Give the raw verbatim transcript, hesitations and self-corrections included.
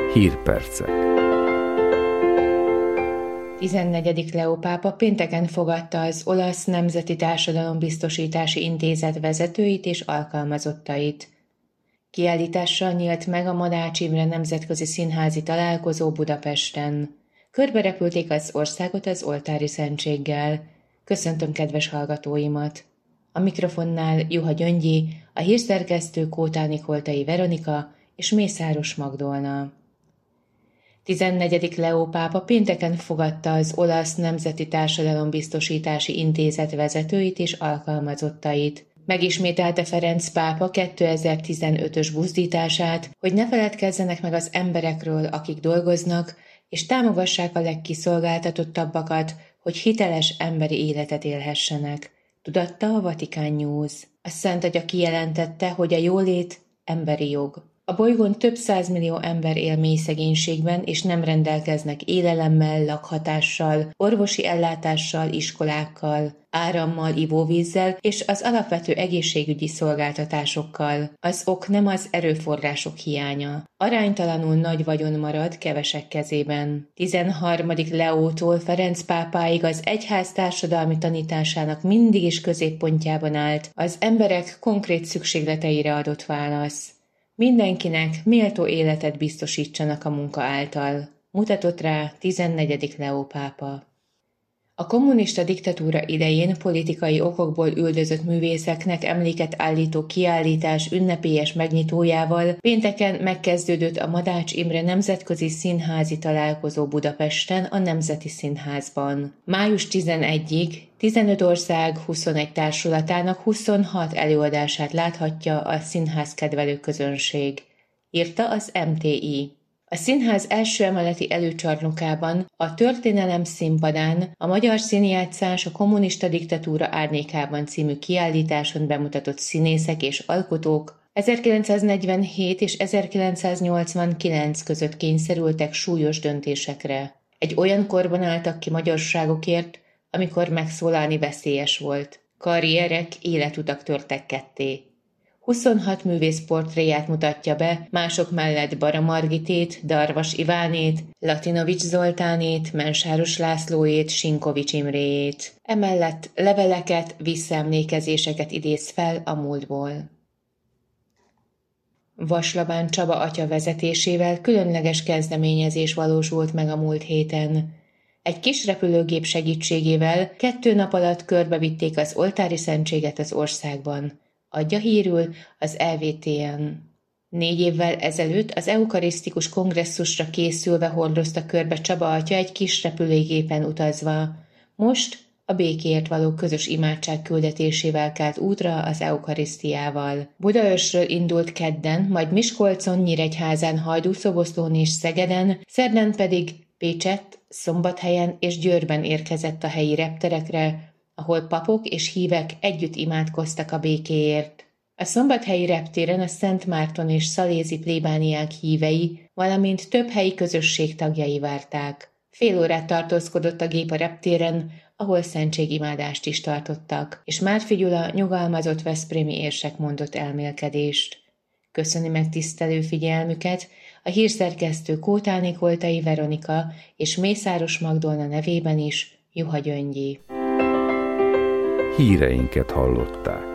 Hírpercek. tizennegyedik Leó pápa pénteken fogadta az olasz Nemzeti Társadalombiztosítási Intézet vezetőit és alkalmazottait. Kiállítással nyílt meg a Madács Imre nemzetközi színházi találkozó Budapesten. Körberepülték az országot az oltári szentséggel. Köszöntöm kedves hallgatóimat! A mikrofonnál Juha Gyöngyi, a hírszerkesztő Kótáni Koltai Veronika és Mészáros Magdolna. tizennegyedik Leó pápa pénteken fogadta az olasz Nemzeti Társadalombiztosítási Intézet vezetőit és alkalmazottait. Megismételte Ferenc pápa kétezer-tizenötös buzdítását, hogy ne feledkezzenek meg az emberekről, akik dolgoznak, és támogassák a legkiszolgáltatottabbakat, hogy hiteles emberi életet élhessenek, tudatta a Vatican News. A Szent Atya kijelentette, hogy a jólét emberi jog. A bolygón több százmillió ember él mély szegénységben, és nem rendelkeznek élelemmel, lakhatással, orvosi ellátással, iskolákkal, árammal, ivóvízzel és az alapvető egészségügyi szolgáltatásokkal. Az ok nem az erőforrások hiánya. Aránytalanul nagy vagyon marad kevesek kezében. tizenharmadik Leótól Ferenc pápáig az egyház társadalmi tanításának mindig is középpontjában állt az emberek konkrét szükségleteire adott válasz. Mindenkinek méltó életet biztosítsanak a munka által, mutatott rá tizennegyedik Leó pápa. A kommunista diktatúra idején politikai okokból üldözött művészeknek emléket állító kiállítás ünnepélyes megnyitójával pénteken megkezdődött a Madács Imre nemzetközi színházi találkozó Budapesten a Nemzeti Színházban. május tizenegyedikéig tizenöt ország huszonegy társulatának huszonhat előadását láthatja a színházkedvelő közönség, írta az em té i. A színház első emeleti előcsarnokában, a Történelem színpadán a Magyar Színjátszás a kommunista diktatúra árnyékában című kiállításon bemutatott színészek és alkotók ezerkilencszáznegyvenhét és ezerkilencszáznyolcvankilenc között kényszerültek súlyos döntésekre. Egy olyan korban álltak ki magyarságokért, amikor megszólalni veszélyes volt. Karrierek, életutak törtek ketté. huszonhat művész portréját mutatja be, mások mellett Bara Margitét, Darvas Ivánét, Latinovics Zoltánét, Mensáros Lászlóét, Sinkovics Imréjét. Emellett leveleket, visszaemlékezéseket idéz fel a múltból. Vaslabán Csaba atya vezetésével különleges kezdeményezés valósult meg a múlt héten. Egy kis repülőgép segítségével kettő nap alatt körbevitték az oltári szentséget az országban. Adja hírül az é vé té en. Négy évvel ezelőtt az eukarisztikus kongresszusra készülve hordozta körbe Csaba atya egy kis repülőgépen utazva. Most a békéért való közös imádság küldetésével kelt útra az eukarisztiával. Budaörsről indult kedden, majd Miskolcon, Nyíregyházán, Hajdúszoboszlón és Szegeden, szerdán pedig Pécsett, Szombathelyen és Győrben érkezett a helyi repterekre, ahol papok és hívek együtt imádkoztak a békéért. A szombathelyi reptéren a Szent Márton és szalézi plébániák hívei, valamint több helyi közösség tagjai várták. Fél órát tartózkodott a gép a reptéren, ahol szentségimádást is tartottak, és Márfi Gyula nyugalmazott veszprémi érsek mondott elmélkedést. Köszöni meg tisztelő figyelmüket a hírszerkesztő Kótáni Koltai Veronika és Mészáros Magdolna nevében is Juha Gyöngyi. Híreinket hallották.